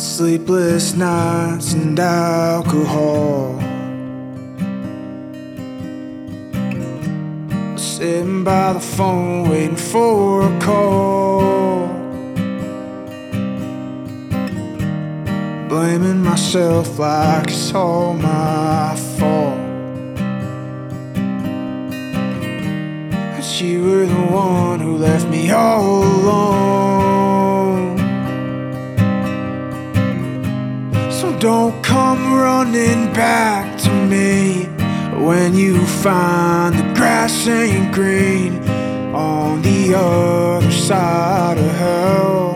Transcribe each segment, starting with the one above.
Sleepless nights and alcohol, sitting by the phone waiting for a call, blaming myself like it's all my fault. But you were the one who left me all alone. So don't come running back to me when you find the grass ain't green on the other side of hell.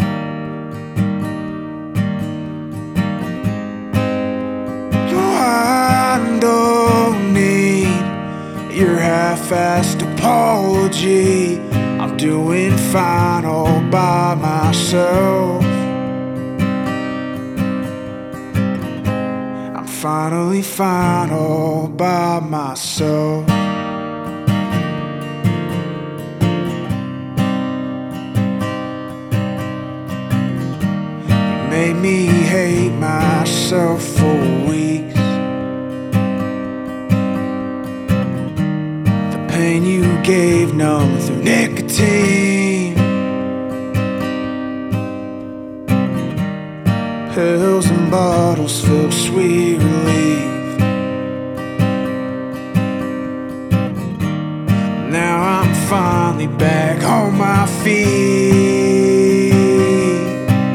No, I don't need your half-assed apology. I'm doing fine all by myself. Finally fine all by myself. You made me hate myself for weeks. The pain you gave numb through nicotine. Pills and bottles filled sweet relief. Now I'm finally back on my feet.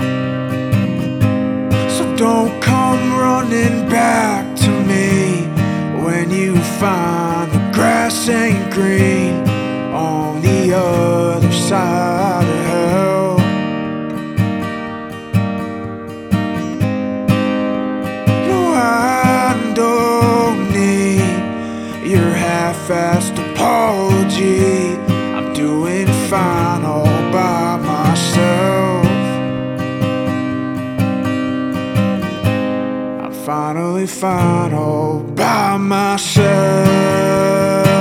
So don't come running back to me when you find the grass ain't green on the other side of hell. Your half-assed apology. I'm doing fine all by myself. I'm finally fine all by myself.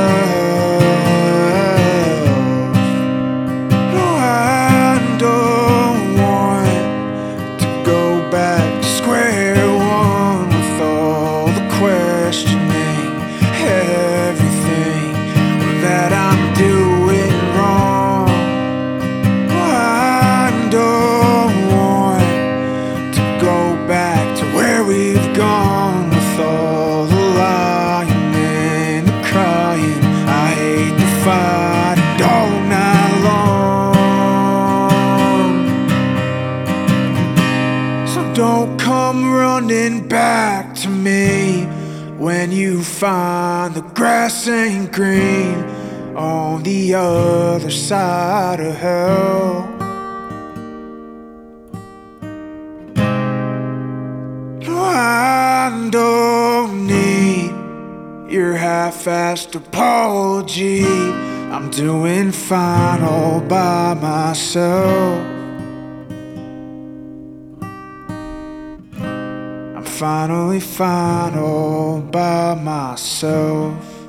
No, I don't want to go back to square one with all the questioning. Everything that I'm doing wrong. I don't want to go back to where we've gone with all the lying and the crying. I hate the fight all night long. So don't come running back to me when you find the grass ain't green on the other side of hell. No, I don't need your half-assed apology. I'm doing fine all by myself. Finally fine all by myself.